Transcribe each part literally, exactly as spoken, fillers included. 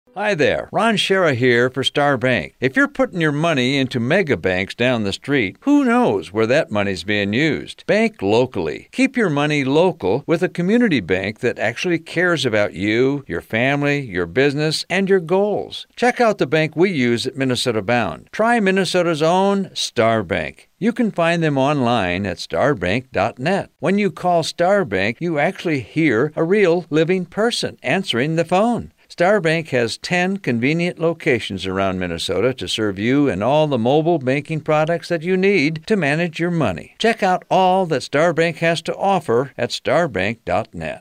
Hi there, Ron Shera here for Star Bank. If you're putting your money into mega banks down the street, who knows where that money's being used? Bank locally. Keep your money local with a community bank that actually cares about you, your family, your business, and your goals. Check out the bank we use at Minnesota Bound. Try Minnesota's own Star Bank. You can find them online at star bank dot net. When you call Star Bank, you actually hear a real living person answering the phone. Star Bank has ten convenient locations around Minnesota to serve you and all the mobile banking products that you need to manage your money. Check out all that Star Bank has to offer at star bank dot net.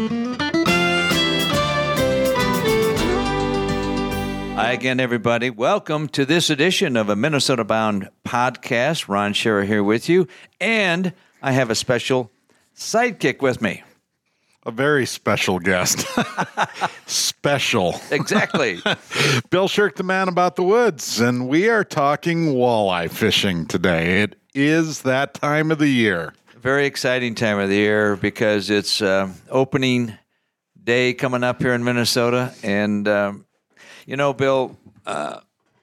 Hi again, everybody. Welcome to this edition of a Minnesota Bound podcast. Ron Shera here with you, and I have a special sidekick with me. A very special guest. Special. Exactly. Bill Shirk, the man about the woods, and we are talking walleye fishing today. It is that time of the year. Very exciting time of the year because it's uh, opening day coming up here in Minnesota. And, um, you know, Bill, uh,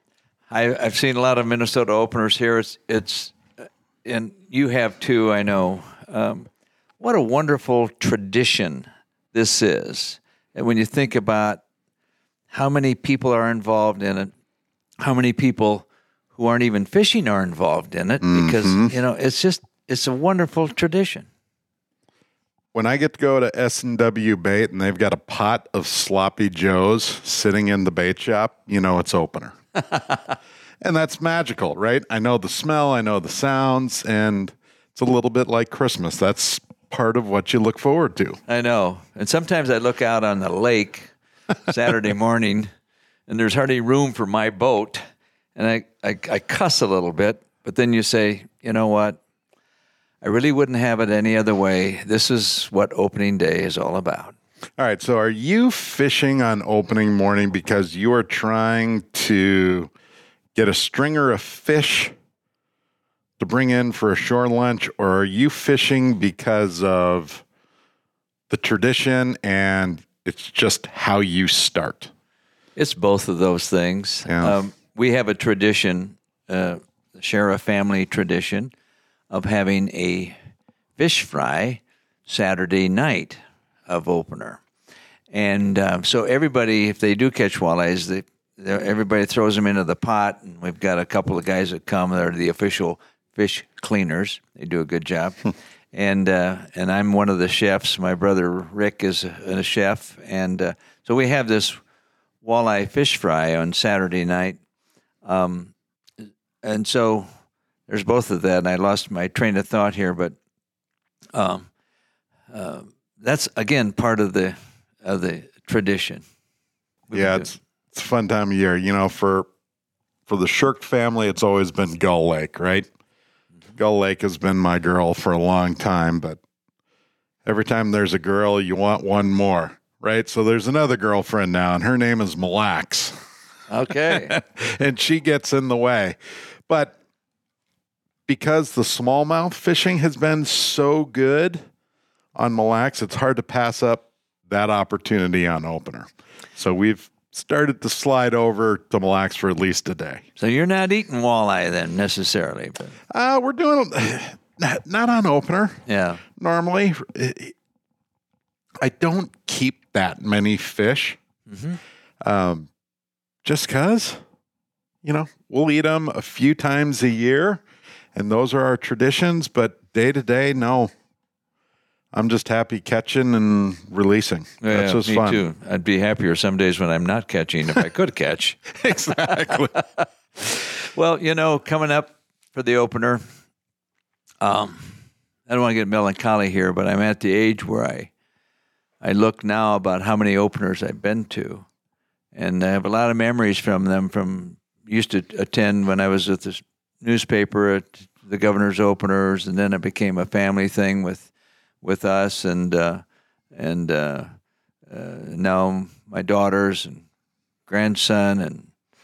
I, I've seen a lot of Minnesota openers here. It's, it's and you have too, I know. Um, What a wonderful tradition this is. And when you think about how many people are involved in it, how many people who aren't even fishing are involved in it, mm-hmm. because, you know, it's just, it's a wonderful tradition. When I get to go to S and W Bait and they've got a pot of Sloppy Joes sitting in the bait shop, you know it's opener. And that's magical, right? I know the smell, I know the sounds, and it's a little bit like Christmas. That's part of what you look forward to. I know. And sometimes I look out on the lake Saturday morning, and there's hardly room for my boat, and I, I, I cuss a little bit, but then you say, you know what? I really wouldn't have it any other way. This is what opening day is all about. All right, so are you fishing on opening morning because you are trying to get a stringer of fish to bring in for a shore lunch, or are you fishing because of the tradition and it's just how you start? It's both of those things. Yeah. Um, we have a tradition, uh, share a family tradition, of having a fish fry Saturday night of opener. And um, so everybody, if they do catch walleyes, they, everybody throws them into the pot, and we've got a couple of guys that come. They're the official fish cleaners. They do a good job. and uh, and I'm one of the chefs. My brother Rick is a, a chef. And uh, so we have this walleye fish fry on Saturday night. Um, and so there's both of that. And I lost my train of thought here, but um, uh, that's, again, part of the of the tradition. We yeah, it's, it's a fun time of year. You know, for for the Shirk family, it's always been Gull Lake, right? Gull Lake has been my girl for a long time, but every time there's a girl, you want one more, right? So there's another girlfriend now, and her name is Mille Lacs. Okay. And she gets in the way. But because the smallmouth fishing has been so good on Mille Lacs, it's hard to pass up that opportunity on opener. So we've started to slide over to Mille Lacs for at least a day. So you're not eating walleye then necessarily, but uh, we're doing not, not on opener. Yeah. Normally, I don't keep that many fish, mm-hmm. um, just because, you know, we'll eat them a few times a year, and those are our traditions. But day to day, no. I'm just happy catching and releasing. Yeah, That's what's me fun. too. I'd be happier some days when I'm not catching if I could catch. Exactly. Well, you know, coming up for the opener, um, I don't want to get melancholy here, but I'm at the age where I, I look now about how many openers I've been to, and I have a lot of memories from them. From used to attend when I was at the newspaper at the governor's openers, and then it became a family thing with. with us, and uh, and uh, uh, now my daughters and grandson and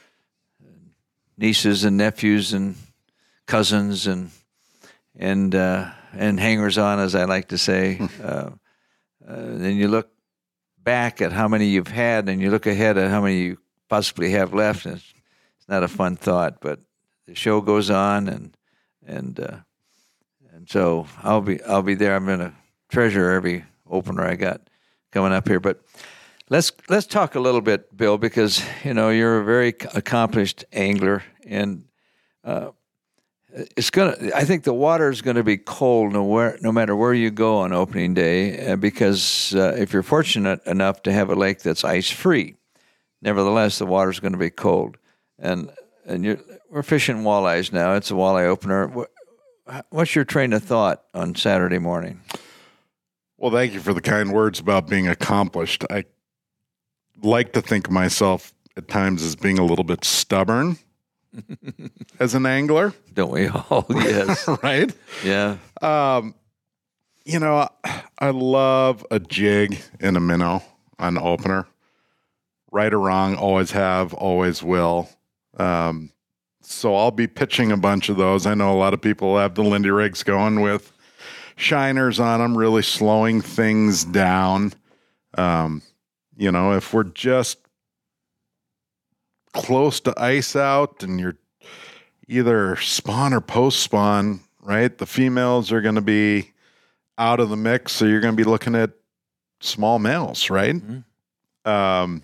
nieces and nephews and cousins and and uh, and hangers on, as I like to say. uh, uh, then you look back at how many you've had, and you look ahead at how many you possibly have left. And it's, it's not a fun thought, but the show goes on, and and uh, and so I'll be I'll be there. I'm gonna treasure every opener I got coming up here. But let's let's talk a little bit, Bill, because you know you're a very accomplished angler, and uh, it's gonna. I think the water is going to be cold no where, no matter where you go on opening day, uh, because uh, if you're fortunate enough to have a lake that's ice free, nevertheless the water is going to be cold, and and you're, we're fishing walleyes now. It's a walleye opener. What, what's your train of thought on Saturday morning? Well, thank you for the kind words about being accomplished. I like to think of myself at times as being a little bit stubborn as an angler. Don't we all? Yes. Right? Yeah. Um, you know, I love a jig and a minnow on opener. Right or wrong, always have, always will. Um, so I'll be pitching a bunch of those. I know a lot of people have the Lindy rigs going with shiners on them, really slowing things down. Um, you know, if we're just close to ice out and you're either spawn or post spawn, right? The females are going to be out of the mix. So you're going to be looking at small males, right? Mm-hmm. Um,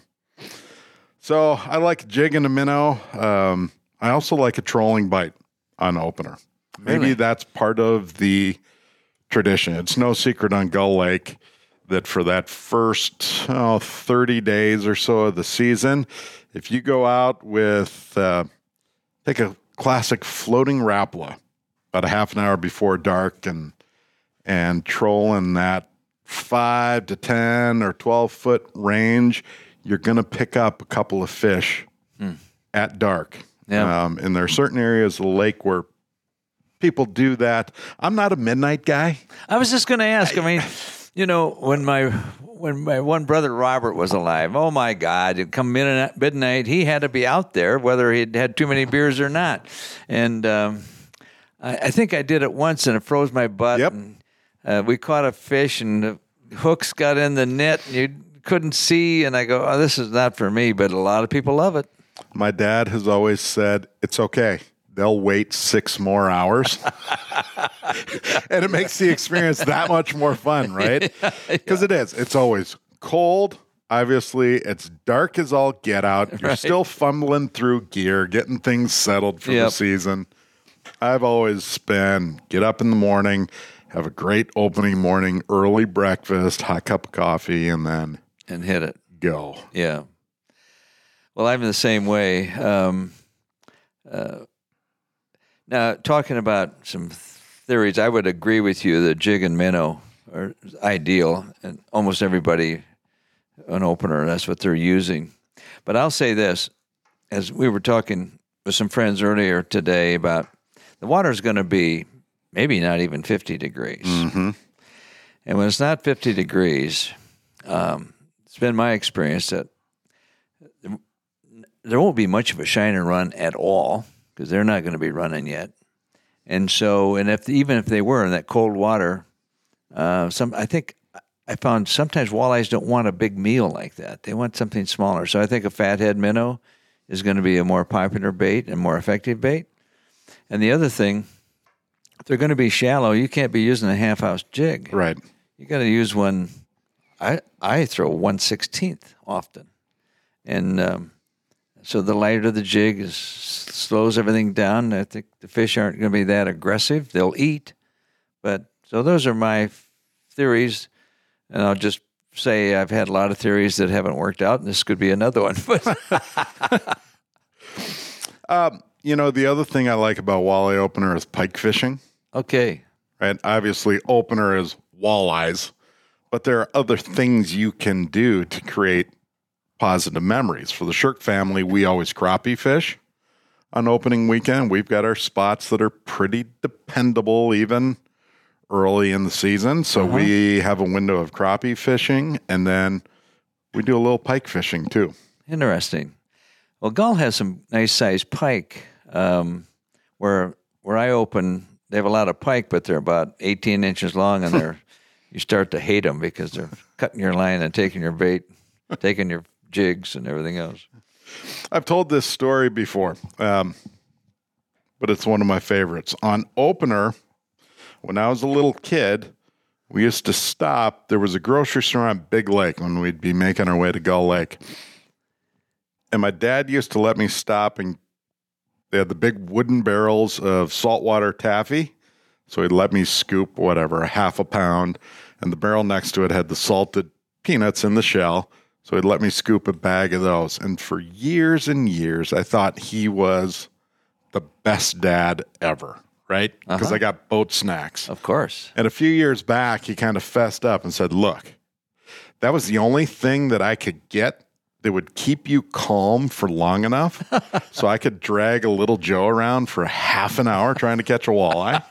so I like a jig and a minnow. Um, I also like a trolling bite on opener. Maybe Really? That's part of the tradition. It's no secret on Gull Lake that for that first oh, thirty days or so of the season, if you go out with, uh, take a classic floating Rapala about a half an hour before dark and and troll in that five to ten or twelve foot range, you're going to pick up a couple of fish hmm. at dark. Yeah. Um, and there are certain areas of the lake where people do that. I'm not a midnight guy. I was just going to ask. I mean, you know, when my when my one brother Robert was alive, oh my God, it'd come midnight, midnight, he had to be out there, whether he'd had too many beers or not. And um, I, I think I did it once, and it froze my butt. Yep. And, uh, we caught a fish, and the hooks got in the net, and you couldn't see. And I go, oh, this is not for me, but a lot of people love it. My dad has always said, it's okay. They'll wait six more hours. And it makes the experience that much more fun, right? Because yeah, yeah. it is. It's always cold. Obviously, it's dark as all get out. You're right. Still fumbling through gear, getting things settled for yep. the season. I've always been get up in the morning, have a great opening morning, early breakfast, hot cup of coffee, and then... And hit it. Go. Yeah. Well, I'm the same way. Um, uh, now, talking about some theories, I would agree with you that jig and minnow are ideal, and almost everybody, an opener, that's what they're using. But I'll say this, as we were talking with some friends earlier today about the water's going to be maybe not even fifty degrees. Mm-hmm. And when it's not fifty degrees, um, it's been my experience that there won't be much of a shiner run at all because they're not going to be running yet. And so, and if even if they were in that cold water, uh, some I think I found sometimes walleyes don't want a big meal like that. They want something smaller. So I think a fathead minnow is going to be a more popular bait and more effective bait. And the other thing, if they're going to be shallow, you can't be using a half-ounce jig. Right. You got to use one. I I throw one sixteenth often, and um, so the lighter the jig is slows everything down. I think the fish aren't going to be that aggressive. They'll eat, but so those are my theories, and I'll just say I've had a lot of theories that haven't worked out, and this could be another one. But um, you know, the other thing I like about walleye opener is pike fishing. Okay, right. Obviously, opener is walleyes. But there are other things you can do to create positive memories. For the Shirk family, we always crappie fish on opening weekend. We've got our spots that are pretty dependable even early in the season. So uh-huh. we have a window of crappie fishing, and then we do a little pike fishing too. Interesting. Well, Gull has some nice sized pike. Um, where where I open, they have a lot of pike, but they're about eighteen inches long, and they're you start to hate them because they're cutting your line and taking your bait, taking your jigs and everything else. I've told this story before, um, but it's one of my favorites. On opener, when I was a little kid, we used to stop. There was a grocery store on Big Lake when we'd be making our way to Gull Lake. And my dad used to let me stop, and they had the big wooden barrels of saltwater taffy. So he'd let me scoop, whatever, a half a pound. And the barrel next to it had the salted peanuts in the shell. So he'd let me scoop a bag of those. And for years and years, I thought he was the best dad ever, right? Because uh-huh. I got boat snacks. Of course. And a few years back, he kind of fessed up and said, look, that was the only thing that I could get that would keep you calm for long enough so I could drag a little Joe around for half an hour trying to catch a walleye.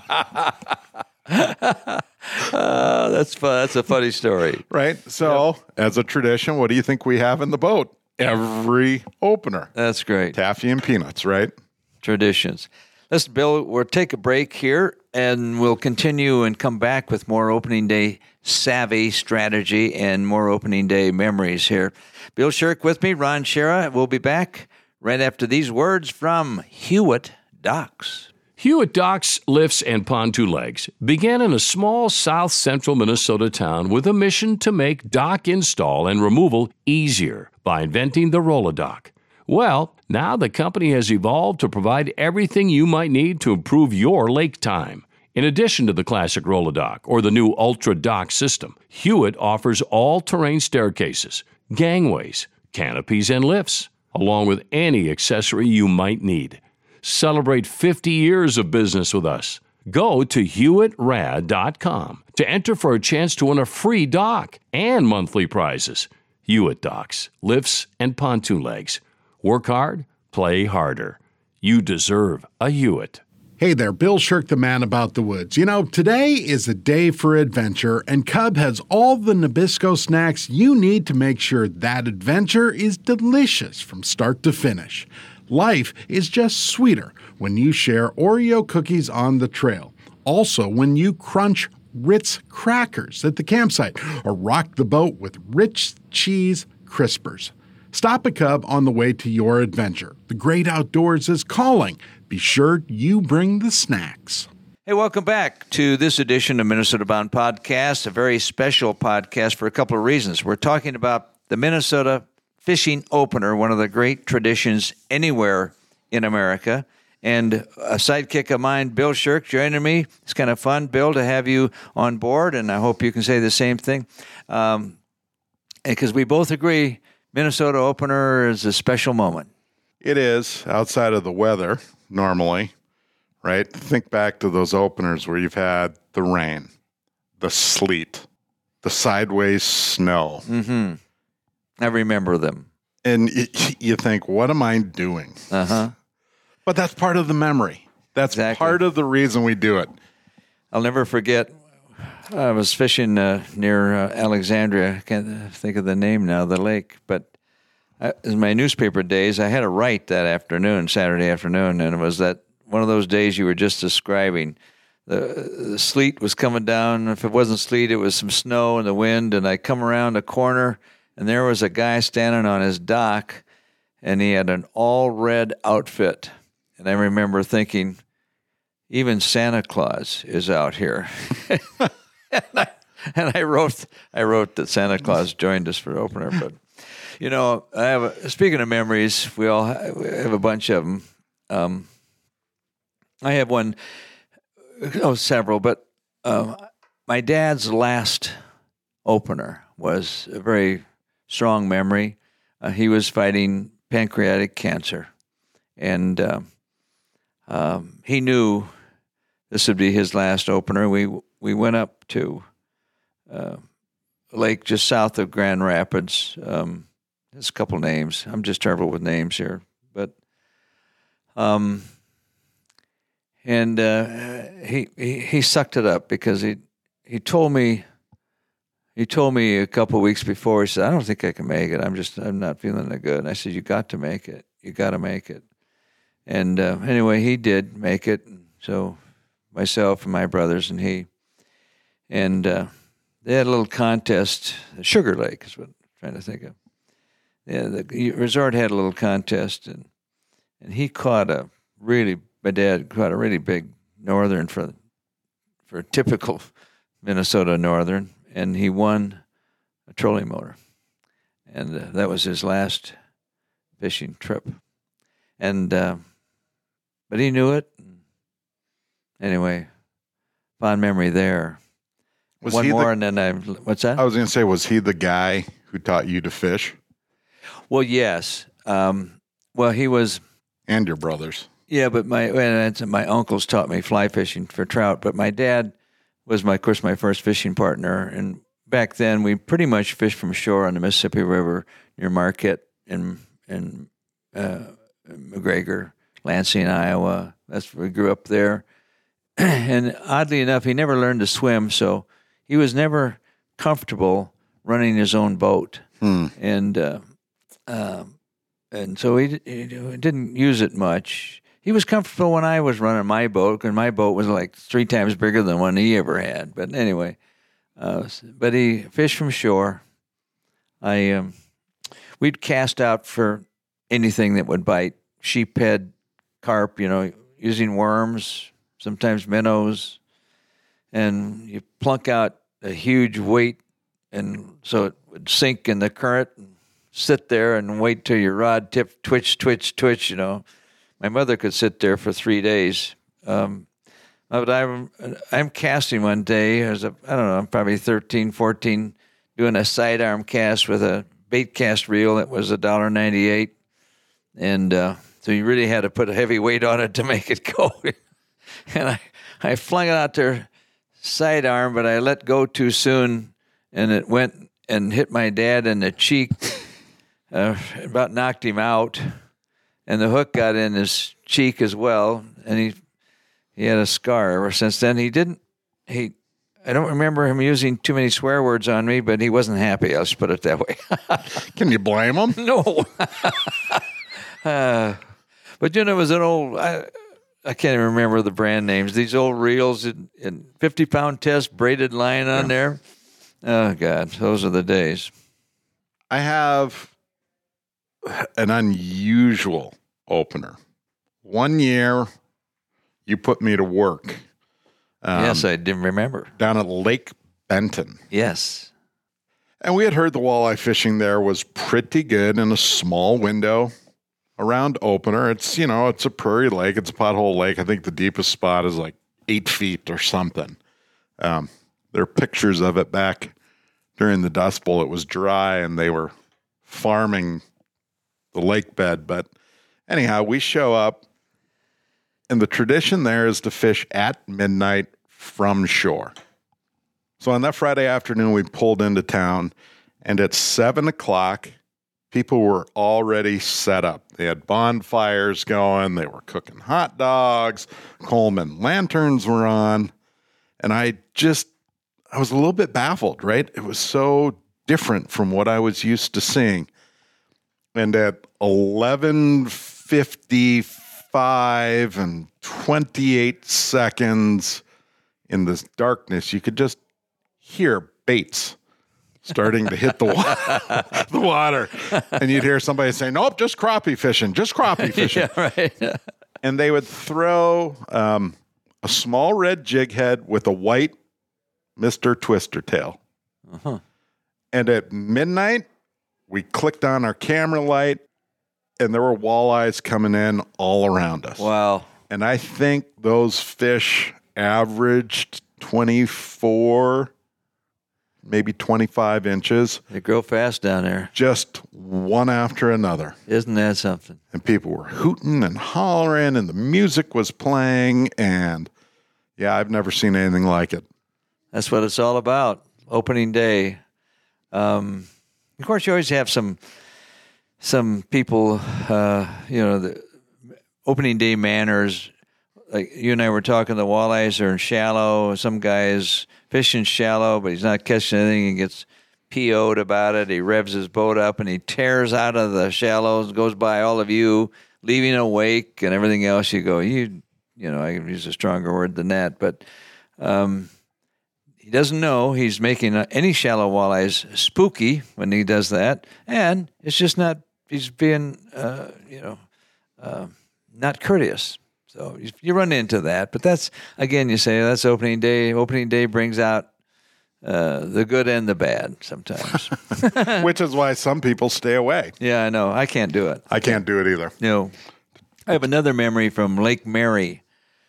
uh, that's fun. That's a funny story. Right? So, yep. As a tradition, what do you think we have in the boat? Every opener. That's great. Taffy and peanuts, right? Traditions. Listen, Bill, we'll take a break here, and we'll continue and come back with more opening day savvy strategy and more opening day memories here. Bill Shirk with me, Ron Schara. We'll be back right after these words from Hewitt Docks. Hewitt Docks, Lifts, and Pontoon Legs began in a small south-central Minnesota town with a mission to make dock install and removal easier by inventing the Rolladock. Well, now the company has evolved to provide everything you might need to improve your lake time. In addition to the classic Rolladock or the new Ultra Dock system, Hewitt offers all-terrain staircases, gangways, canopies, and lifts, along with any accessory you might need. Celebrate fifty years of business with us. Go to hewitt rad dot com to enter for a chance to win a free dock and monthly prizes. Hewitt Docks, Lifts, and Pontoon Legs. Work hard, play harder. You deserve a Hewitt. Hey there, Bill Shirk, the man about the woods. You know, today is a day for adventure, and Cub has all the Nabisco snacks you need to make sure that adventure is delicious from start to finish. Life is just sweeter when you share Oreo cookies on the trail. Also, when you crunch Ritz crackers at the campsite or rock the boat with rich cheese crispers. Stop a Cub on the way to your adventure. The great outdoors is calling. Be sure you bring the snacks. Hey, welcome back to this edition of Minnesota Bound Podcast, a very special podcast for a couple of reasons. We're talking about the Minnesota Fishing Opener, one of the great traditions anywhere in America. And a sidekick of mine, Bill Shirk, joining me. It's kind of fun, Bill, to have you on board, and I hope you can say the same thing. Um, because we both agree Minnesota Opener is a special moment. It is, outside of the weather, normally, right? Think back to those openers where you've had the rain, the sleet, the sideways snow. Mm-hmm. I remember them. And it, you think, what am I doing? Uh-huh. But that's part of the memory. That's exactly. part of the reason we do it. I'll never forget, I was fishing uh, near uh, Alexandria. I can't think of the name now, the lake. But I, in my newspaper days, I had a write that afternoon, Saturday afternoon, and it was that one of those days you were just describing. The, the sleet was coming down. If it wasn't sleet, it was some snow and the wind. And I come around a corner, and there was a guy standing on his dock, and he had an all-red outfit. And I remember thinking, even Santa Claus is out here. and, I, and I wrote, I wrote that Santa Claus joined us for opener. But you know, I have a, speaking of memories, we all have, we have a bunch of them. Um, I have one, oh, several, but uh, my dad's last opener was a very strong memory. Uh, he was fighting pancreatic cancer, and uh, um, he knew this would be his last opener. We we went up to uh, a lake just south of Grand Rapids. Um, there's a couple names. I'm just terrible with names here, but um, and uh, he, he he sucked it up because he he told me he told me a couple of weeks before. He said, "I don't think I can make it. I'm just I'm not feeling that good." And I said, "You got to make it. You got to make it." And uh, anyway, he did make it. So myself and my brothers and he, and uh, they had a little contest. Sugar Lake is what I'm trying to think of. yeah, the resort had a little contest, and and he caught a really, my dad caught a really big northern for for a typical Minnesota northern, and he won a trolling motor, and uh, that was his last fishing trip, and uh, but he knew it. Anyway, fond memory there. Was One he more, the, and then I. What's that? I was going to say, was he the guy who taught you to fish? Well, yes. Um, well, he was. And your brothers. Yeah, but my well, my uncles taught me fly fishing for trout. But my dad was, my, of course, my first fishing partner. And back then, we pretty much fished from shore on the Mississippi River near Marquette and and uh, McGregor, Lansing, Iowa. That's where we grew up there. And oddly enough, he never learned to swim, so he was never comfortable running his own boat. Hmm. And uh, um, and so he, he didn't use it much. He was comfortable when I was running my boat, because my boat was like three times bigger than one he ever had. But anyway, uh, but he fished from shore. I um, we'd cast out for anything that would bite, sheephead, carp, you know, using worms, sometimes minnows, and you plunk out a huge weight, and so it would sink in the current and sit there and wait till your rod tip, twitch, twitch, twitch, you know. My mother could sit there for three days. Um, but I'm, I'm casting one day, as a, I don't know, I'm probably thirteen, fourteen, doing a sidearm cast with a bait cast reel that was one dollar ninety-eight. And uh, so you really had to put a heavy weight on it to make it go. And I, I flung it out there sidearm, but I let go too soon, and it went and hit my dad in the cheek, uh, about knocked him out, and the hook got in his cheek as well, and he he had a scar ever since then. He didn't, he, I don't remember him using too many swear words on me, but he wasn't happy, I'll just put it that way. Can you blame him? No. uh, but, you know, it was an old... I, I can't even remember the brand names. These old reels in, in fifty-pound test, braided line on yeah. there. Oh, God, those are the days. I have an unusual opener. One year, you put me to work. Um, yes, I didn't remember. Down at Lake Benton. Yes. And we had heard the walleye fishing there was pretty good in a small window around opener. It's, you know, it's a prairie lake. It's a pothole lake. I think the deepest spot is like eight feet or something. Um, there are pictures of it back during the Dust Bowl. It was dry and they were farming the lake bed. But anyhow, we show up, and the tradition there is to fish at midnight from shore. So on that Friday afternoon, we pulled into town, and at seven o'clock, people were already set up. They had bonfires going. They were cooking hot dogs. Coleman lanterns were on. And I just, I was a little bit baffled, right? It was so different from what I was used to seeing. And at eleven fifty-five and twenty-eight seconds in this darkness, you could just hear baits starting to hit the, wa- the water. And you'd hear somebody say, nope, just crappie fishing, just crappie fishing. Yeah, right. And they would throw um, a small red jig head with a white Mister Twister tail. Uh-huh. And at midnight, we clicked on our camera light, and there were walleyes coming in all around us. Wow. And I think those fish averaged twenty-four, maybe twenty-five inches. They grow fast down there. Just one after another. Isn't that something? And people were hooting and hollering, and the music was playing. And yeah, I've never seen anything like it. That's what it's all about. Opening day. Um, of course, you always have some some people, uh, you know, the opening day manners. Like you and I were talking, the walleyes are shallow. Some guy is fishing shallow, but he's not catching anything. He gets P O'd about it. He revs his boat up, and he tears out of the shallows, goes by all of you, leaving a wake and everything else. You go, you, you know, I can use a stronger word than that, but um, he doesn't know he's making uh, any shallow walleyes spooky when he does that, and it's just not. He's being, uh, you know, uh, not courteous. So you, you run into that, but that's again, you say that's opening day. Opening day brings out uh, the good and the bad sometimes. Which is why some people stay away. Yeah, I know. I can't do it. I can't do it either. You know, I have another memory from Lake Mary,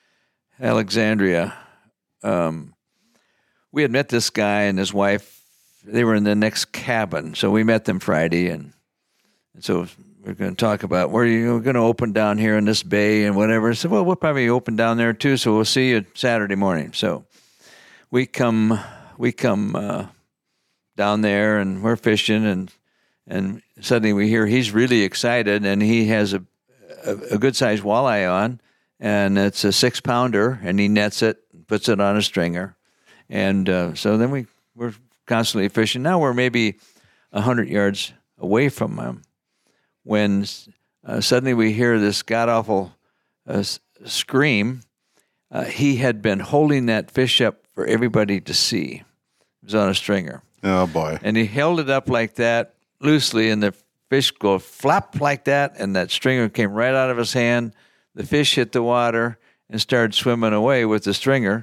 Alexandria. Um, we had met this guy and his wife. They were in the next cabin, so we met them Friday, and, and so we're going to talk about where you're going to open down here in this bay and whatever. I said, well, we'll probably open down there too, so we'll see you Saturday morning. So we come, we come uh, down there, and we're fishing, and and suddenly we hear he's really excited, and he has a a, a good sized walleye on, and it's a six pounder, and he nets it, puts it on a stringer, and uh, so then we we're constantly fishing. Now we're maybe a hundred yards away from him, when uh, suddenly we hear this god awful uh, scream. Uh, he had been holding that fish up for everybody to see. It was on a stringer. Oh boy! And he held it up like that loosely, and the fish go flap like that, and that stringer came right out of his hand. The fish hit the water and started swimming away with the stringer.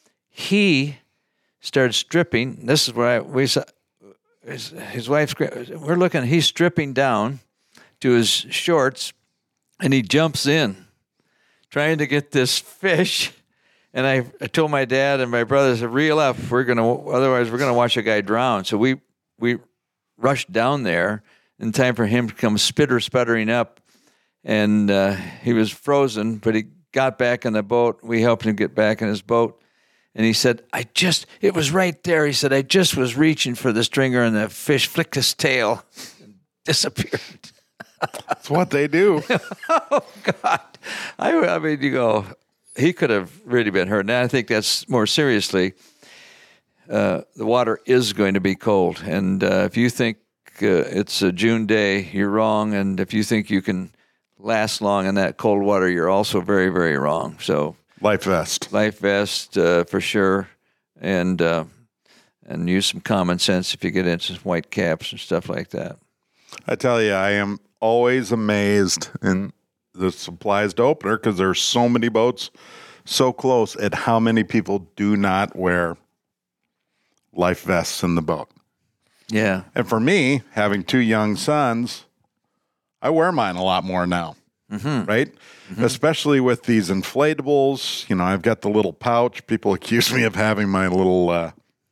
He started stripping. This is where I, we saw his, his wife's. We're looking. He's stripping down to his shorts, and he jumps in, trying to get this fish. And I, I told my dad and my brothers to reel up. We're gonna, otherwise we're gonna watch a guy drown. So we we rushed down there in time for him to come spitter sputtering up, and uh, he was frozen. But he got back in the boat. We helped him get back in his boat, and he said, "I just, it was right there." He said, "I just was reaching for the stringer, and the fish flicked his tail and disappeared." That's what they do. Oh God! I, I mean, you go. He could have really been hurt. And I think that's more seriously. Uh, the water is going to be cold, and uh, if you think uh, it's a June day, you're wrong. And if you think you can last long in that cold water, you're also very, very wrong. So Life vest. life vest uh, for sure, and uh, and use some common sense if you get into some white caps and stuff like that. I tell you, I am always amazed in the supplies to opener because there's so many boats so close at how many people do not wear life vests in the boat. Yeah. And for me, having two young sons, I wear mine a lot more now, Mm-hmm. right? Mm-hmm. Especially with these inflatables. You know, I've got the little pouch. People accuse me of having my little uh,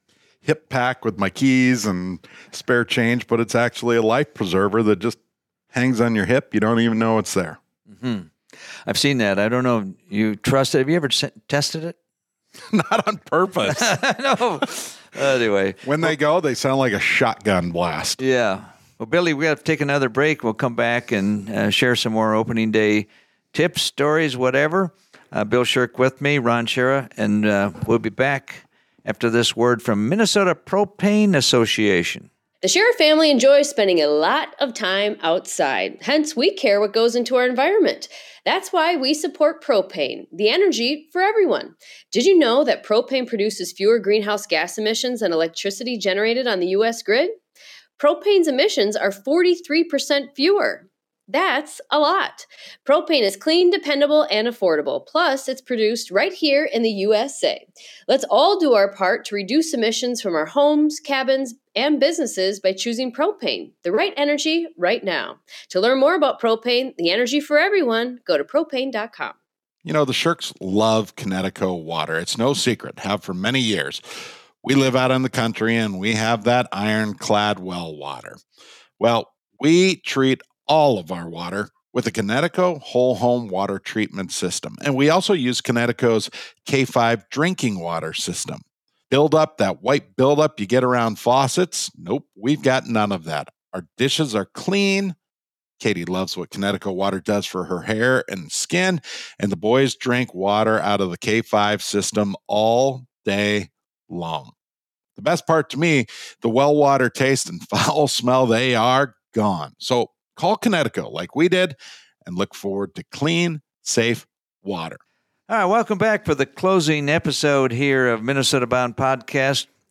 hip pack with my keys and spare change, but it's actually a life preserver that just hangs on your hip. You don't even know it's there. Mm-hmm. I've seen that. I don't know if you trust it. Have you ever se- tested it? Not on purpose. No. Anyway. When they go, they sound like a shotgun blast. Yeah. Well, Billy, we have to take another break. We'll come back and uh, share some more opening day tips, stories, whatever. Uh, Bill Shirk with me, Ron Shera, and uh, we'll be back after this word from Minnesota Propane Association. The Shera family enjoys spending a lot of time outside. Hence, we care what goes into our environment. That's why we support propane, the energy for everyone. Did you know that propane produces fewer greenhouse gas emissions than electricity generated on the U S grid? Propane's emissions are forty-three percent fewer. That's a lot. Propane is clean, dependable, and affordable. Plus, it's produced right here in the U S A. Let's all do our part to reduce emissions from our homes, cabins, and businesses by choosing propane, the right energy right now. To learn more about propane, the energy for everyone, go to propane dot com. You know, the Shirks love Connecticut water. It's no secret, have for many years. We live out in the country and we have that ironclad well water. Well, we treat all of our water with the Connecticut Whole Home Water Treatment System. And we also use Connecticut's K five drinking water system. Build up that white buildup you get around faucets. Nope, we've got none of that. Our dishes are clean. Katie loves what Connecticut water does for her hair and skin. And the boys drink water out of the K five system all day long. The best part to me, the well water taste and foul smell, they are gone. So call Connecticut like we did and look forward to clean, safe water. All right, welcome back for the closing episode here of Minnesota Bound Podcast.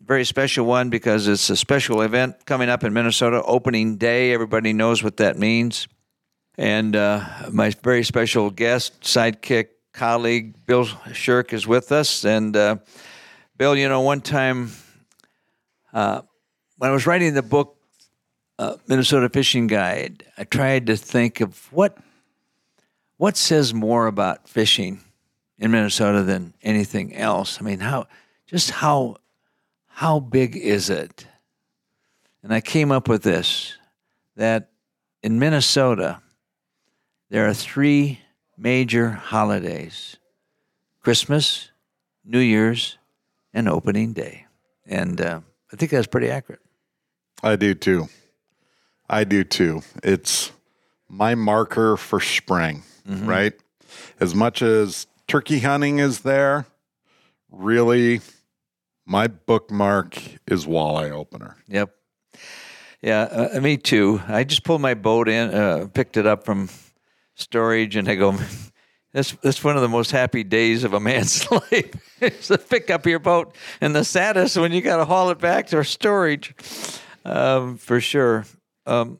very special one because it's a special event coming up in Minnesota, opening day. Everybody knows what that means. And uh, my very special guest, sidekick, colleague, Bill Shirk is with us. And uh, Bill, you know, one time uh, when I was writing the book, uh, Minnesota Fishing Guide, I tried to think of what what says more about fishing in Minnesota than anything else. I mean, how just how how big is it? And I came up with this, that in Minnesota, there are three major holidays: Christmas, New Year's, and opening day. And uh, I think that's pretty accurate. I do too. I do too. It's my marker for spring, mm-hmm. right? As much as turkey hunting is there, really, my bookmark is walleye opener. Yep. Yeah, uh, me too. I just pulled my boat in, uh, picked it up from storage, and I go, that's that's one of the most happy days of a man's life. It's to pick up your boat, and the saddest when you got to haul it back to storage, um, for sure. Um,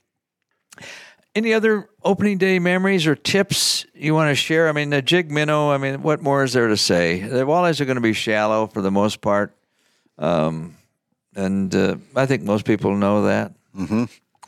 any other opening day memories or tips you want to share? I mean, the jig minnow, I mean, what more is there to say? The walleyes are going to be shallow for the most part, um, and uh, I think most people know that. Mm-hmm.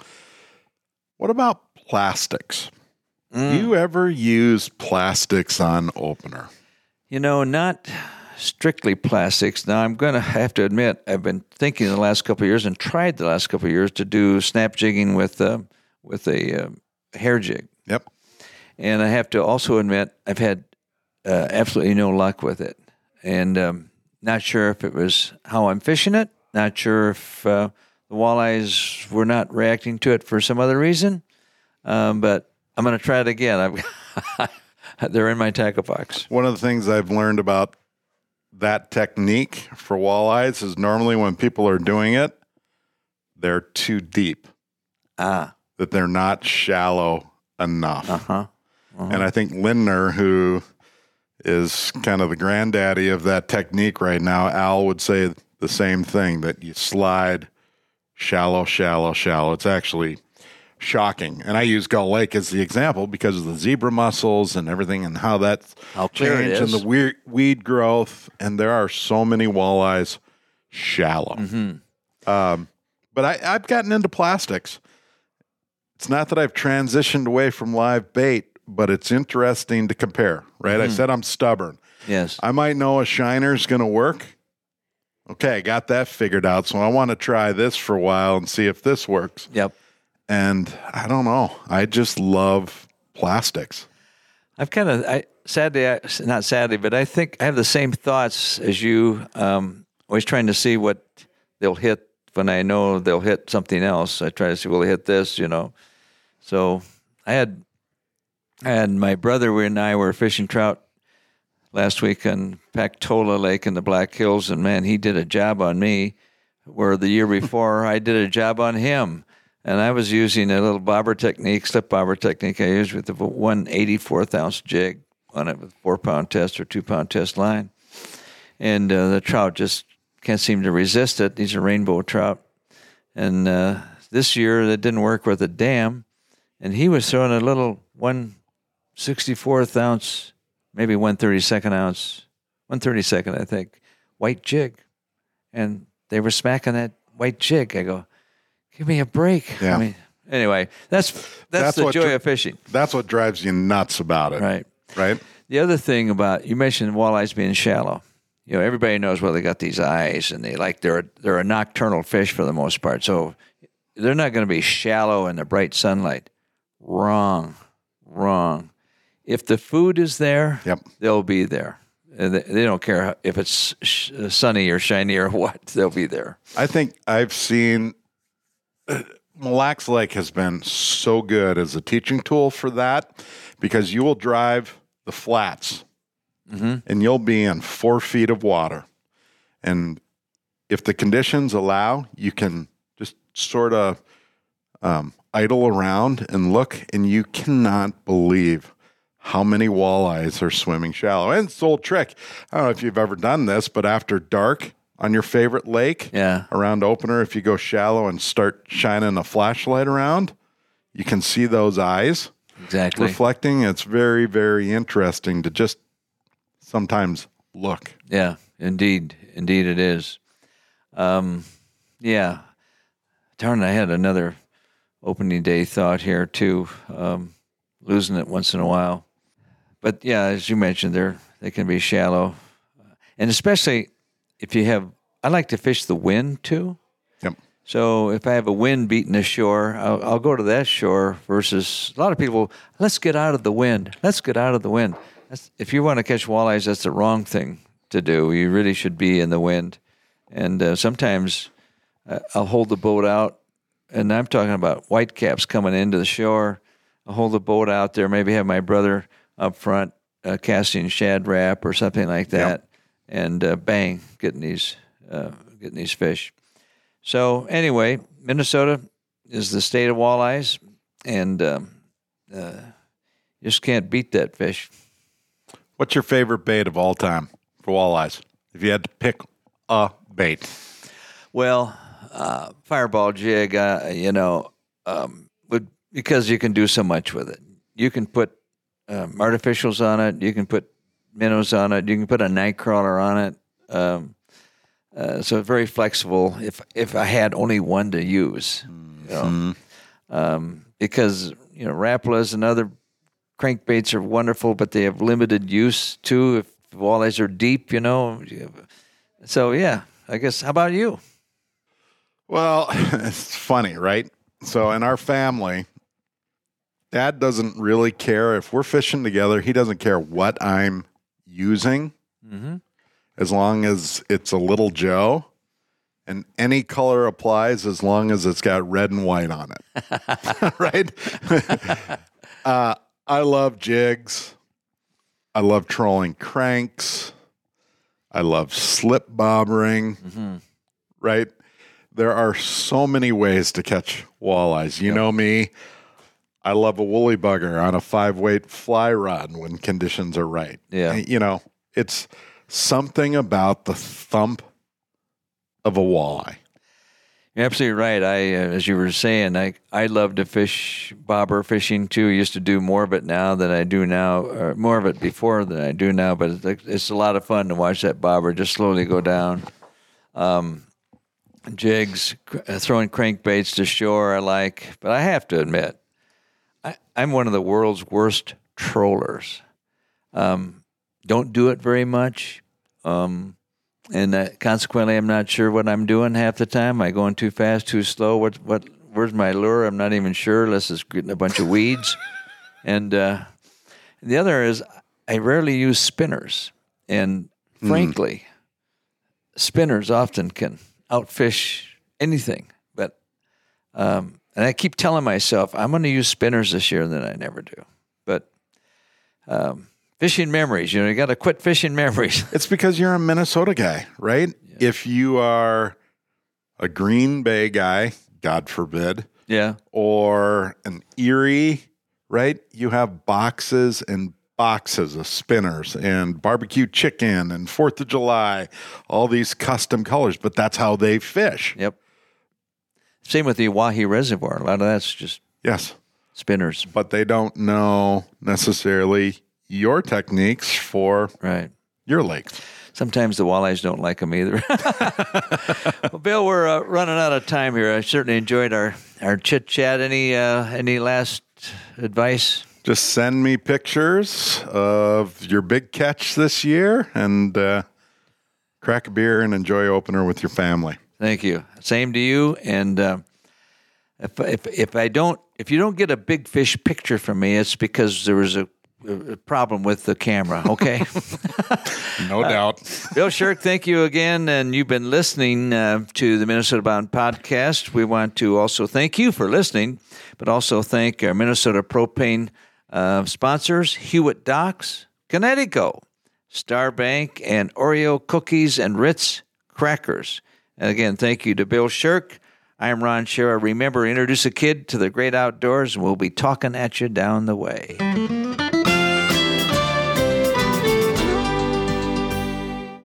What about plastics? Mm. You ever use plastics on opener? You know, not strictly plastics. Now, I'm going to have to admit, I've been thinking the last couple of years and tried the last couple of years to do snap jigging with uh, with a uh, hair jig. Yep. And I have to also admit, I've had uh, absolutely no luck with it. And um, not sure if it was how I'm fishing it. Not sure if uh, the walleyes were not reacting to it for some other reason. Um, but I'm going to try it again. I've they're in my tackle box. One of the things I've learned about that technique for walleyes is normally when people are doing it, they're too deep. Ah. That they're not shallow enough. Uh-huh. Uh-huh. And I think Lindner, who is kind of the granddaddy of that technique right now, Al would say the same thing, that you slide shallow, shallow, shallow. It's actually shocking. And I use Gull Lake as the example because of the zebra mussels and everything and how that's how clear changed it is. And the weird weed growth. And there are so many walleyes shallow. Mm-hmm. Um, but I, I've gotten into plastics. It's not that I've transitioned away from live bait, but it's interesting to compare, right? Mm-hmm. I said I'm stubborn. Yes. I might know a shiner's going to work. Okay, I got that figured out, so I want to try this for a while and see if this works. Yep. And I don't know. I just love plastics. I've kind of, I sadly, I, not sadly, but I think I have the same thoughts as you. Um, always trying to see what they'll hit when I know they'll hit something else. I try to see, will they hit this, you know? So I had, I had my brother and I were fishing trout last week on Pactola Lake in the Black Hills, and man, he did a job on me, where the year before I did a job on him. And I was using a little bobber technique, slip bobber technique I used with the one eighty-fourth ounce jig on it with four pound test or two pound test line. And uh, the trout just can't seem to resist it. These are rainbow trout. And uh, this year that didn't work with a dam. And he was throwing a little one sixty-fourth ounce, maybe one thirty-second ounce, one thirty-second, I think, white jig. And they were smacking that white jig. I go, give me a break. Yeah. I mean, anyway, that's that's, That's the what joy dri- of fishing. That's what drives you nuts about it. Right. Right? The other thing about, you mentioned walleyes being shallow. You know, everybody knows, well, they got these eyes, and they like, they're, they're a nocturnal fish for the most part. So they're not going to be shallow in the bright sunlight. Wrong. Wrong. If the food is there, Yep. they'll be there. And They they don't care if it's sh- sunny or shiny or what. They'll be there. I think I've seen Mille Lacs Lake has been so good as a teaching tool for that, because you will drive the flats Mm-hmm. and you'll be in four feet of water. And if the conditions allow, you can just sort of um, idle around and look, and you cannot believe how many walleyes are swimming shallow. And it's the old trick. I don't know if you've ever done this, but after dark on your favorite lake Yeah. around opener, if you go shallow and start shining a flashlight around, you can see those eyes Exactly. reflecting. It's very, very interesting to just sometimes look. Yeah, indeed. Indeed it is. Um, yeah. Darn, I had another opening day thought here too, um, losing it once in a while. But yeah, as you mentioned, they're, they can be shallow. And especially if you have, I like to fish the wind too. Yep. So if I have a wind beating the shore, I'll, I'll go to that shore versus a lot of people, let's get out of the wind. Let's get out of the wind. That's, if you want to catch walleyes, that's the wrong thing to do. You really should be in the wind. And uh, sometimes uh, I'll hold the boat out, and I'm talking about whitecaps coming into the shore. I'll hold the boat out there, maybe have my brother up front uh, casting shad wrap or something like that. Yep. And uh, bang, getting these uh, getting these fish. So anyway, Minnesota is the state of walleyes, and um, uh, you just can't beat that fish. What's your favorite bait of all time for walleyes? If you had to pick a bait. Well, uh, fireball jig, uh, you know, um, would because you can do so much with it. You can put um, artificials on it. You can put minnows on it. You can put a night crawler on it. Um, uh, so it's very flexible. If if I had only one to use, you know, mm-hmm. um, because you know Rapalas and other crankbaits are wonderful, but they have limited use too. If walleyes are deep, you know. So yeah, I guess. How about you? Well, it's funny, right? So in our family, Dad doesn't really care if we're fishing together. He doesn't care what I'm using, mm-hmm. as long as it's a Little Joe, and any color applies as long as it's got red and white on it. Right? uh, I love jigs. I love trolling cranks. I love slip bobbering. Mm-hmm. Right? There are so many ways to catch walleyes. You yep. know me. I love a woolly bugger on a five-weight fly rod when conditions are right. Yeah. You know, it's something about the thump of a walleye. You're absolutely right. I, uh, as you were saying, I I love to fish bobber fishing too. I used to do more of it now than I do now, or more of it before than I do now. But it's, it's a lot of fun to watch that bobber just slowly go down. Um, jigs, uh, throwing crankbaits to shore, I like. But I have to admit, I, I'm one of the world's worst trollers. Um, don't do it very much. Um, and uh, consequently, I'm not sure what I'm doing half the time. Am I going too fast, too slow? What, what, where's my lure? I'm not even sure, unless it's getting a bunch of weeds. And uh, the other is I rarely use spinners. And frankly, mm. spinners often can outfish anything. But um, and I keep telling myself, I'm going to use spinners this year, and then I never do. But um, fishing memories, you know, you got to quit fishing memories. It's because you're a Minnesota guy, right? Yeah. If you are a Green Bay guy, God forbid, yeah, or an Erie, right? You have boxes and boxes of spinners and barbecue chicken and Fourth of July, all these custom colors, but that's how they fish. Yep. Same with the Oahe Reservoir. A lot of that's just yes spinners. But they don't know necessarily your techniques for right. your lake. Sometimes the walleyes don't like them either. Well, Bill, we're uh, running out of time here. I certainly enjoyed our, our chit-chat. Any, uh, any last advice? Just send me pictures of your big catch this year and uh, crack a beer and enjoy opener with your family. Thank you. Same to you. And uh, if if if I don't, if you don't get a big fish picture from me, it's because there was a, a problem with the camera. Okay. No doubt. Uh, Bill Shirk, thank you again, and you've been listening uh, to the Minnesota Bound podcast. We want to also thank you for listening, but also thank our Minnesota Propane uh, sponsors: Hewitt Docks, Connecticut, Starbank, and Oreo Cookies and Ritz Crackers. And again, thank you to Bill Shirk. I'm Ron Shera. Remember, introduce a kid to the great outdoors, and we'll be talking at you down the way.